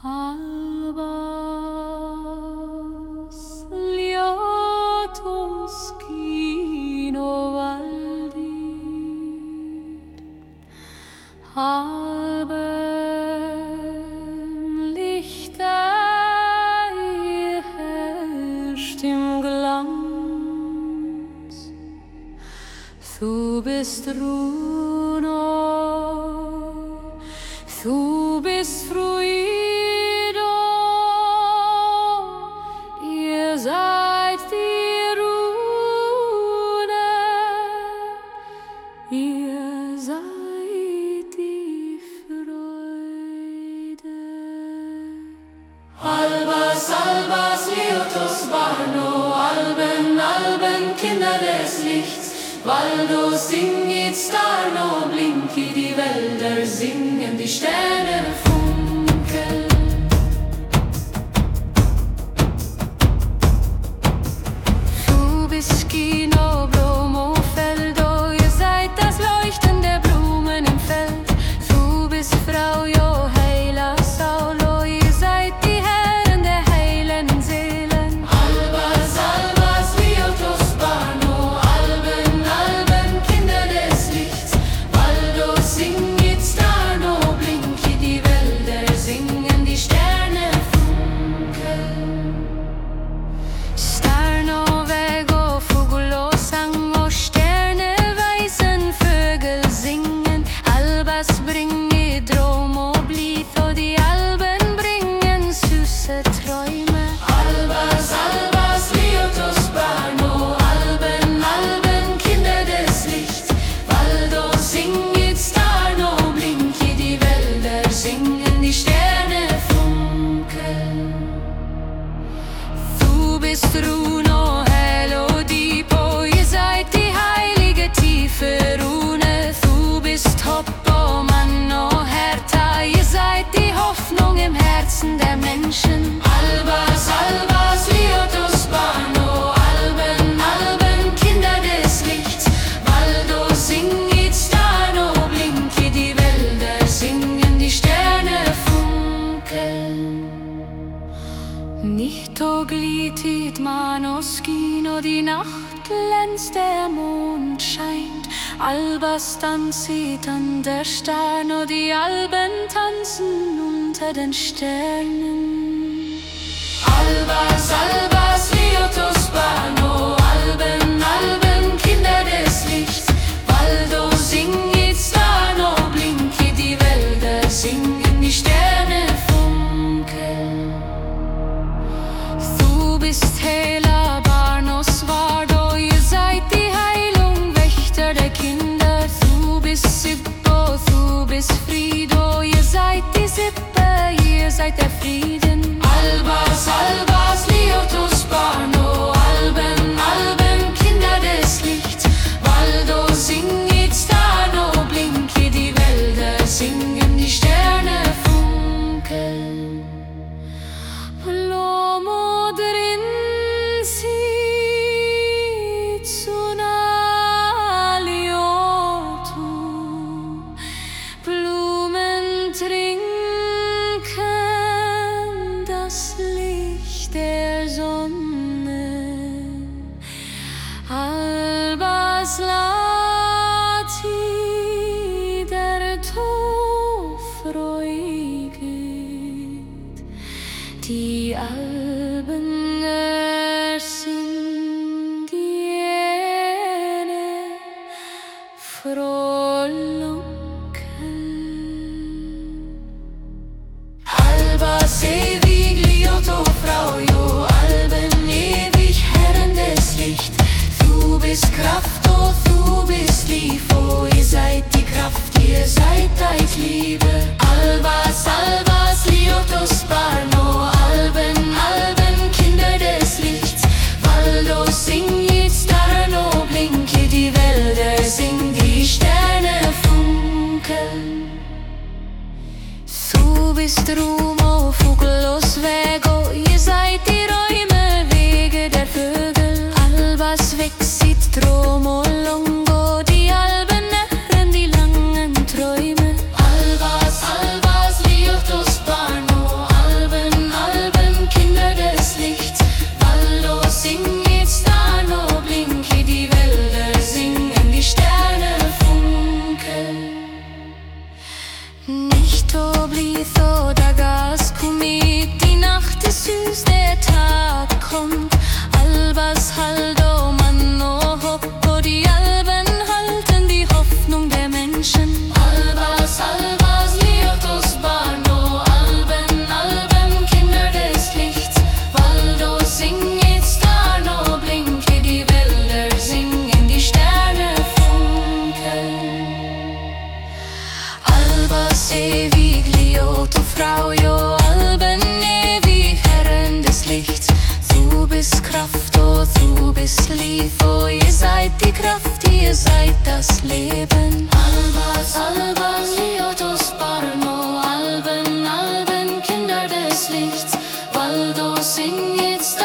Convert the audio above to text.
Albas liatos kino valdir, Albenlichter, ihr herrscht im Glanz. Du bist Runo, du bist Fruido, ihr seid die Rune, ihr seid die Freude. Albas, albas, liatos barno, Alben, Alben, Kinder des Lichts. Valdo singit starno, blinki die Wälder singen, die Sterne funkeln. Du bist Kino, Blomo, Feldo, ihr seid das Leuchten der Blumen im Feld. Du bist Frau Joheila Saulo, ihr seid die Herren der heilen Seelen. Albas, albas, liatos barno, Alben, Kinder des Lichts. Valdo singit starno, blinki die Wälder singen, die Sterne funkeln. Starno, Vego, Fugulo, Sango, Sterne weisen, Vögel singen. Albas bringe Dromo, Blitho, die Alben bringen süße Träume. Albas, albas, liatos barno, Alben, Kinder des Lichts. Valdo singit starno, blinki die Wälder singen, die Sterne funkeln. Du bist Runo, Hello, Dipo, ihr seid die heilige tiefe Rune. Du bist Hoppo, Manno, Hertha, ihr seid die Hoffnung im Herzen der Menschen. Albas, albas, liatos barno, Alben, Kinder des Lichts. Valdo singit starno, blinki die Wälder singen, die Sterne funkeln. Nichto glitit Manoskino, die Nacht glänzt, der Mond scheint. Albas tanzit an der Starno, die Alben tanzen unter den Sternen. Albas, albas, liatos barno, Alben, Kinder des Lichts. Valdo singit starno, blinki die Wälder singen, die Sterne funkeln. Du bist Hela, Barnos, Vardo, ihr seid die Heilung, Wächter der Kinder. Du bist Sippo, du bist Frido, ihr seid die Sippe, ihr seid der Frieden. Albas, albas, liatos barno, Alben, Kinder des Lichts. Valdo singit starno, blinki die Wälder singen, die Sterne funkeln. L'uomo drinsit su Nalioto, Blumen trinken das Licht der Sonne. Albas lati der Tofreuget, die Alben sind die ene frohlunken. Albas ewig, liato Frau Jo, Alben ewig, Herren des Licht. Du bist Kraft, oh, du bist Liebe, oh, ihr seid die Kraft, ihr seid Dein Liebe. Albas, albas, liatos barno, Alben, Kinder des Lichts. Valdo singit starno, blinki die Wälder singen, die Sterne funkeln. Du bist Rumo, Fugelos, Vego, ihr seid die Räume, Wege der Vögel. Albas vexit Dromo, Longo, die Alben nähren die langen Träume. Albas, albas, liatos barno, to blitho dagas kumit. Die Nacht ist süß, der Tag kommt. Albas haldo manno hoppo. Die Alben halten die Hoffnung der Menschen. Albas, albas, liotos barno. Alben, Alben, Kinder des Lichts. Valdo sing jetzt starno, blinke die Wälder singen, die Sterne funkeln. Albas ewig, lioto Frau, jo Alben ewig, Herren des Lichts. Du bist Kraft, oh, du bist Lieb, oh, ihr seid die Kraft, ihr seid das Leben. Albas, albas, liotos barno. Alben, Alben, Kinder des Lichts. Valdo sing jetzt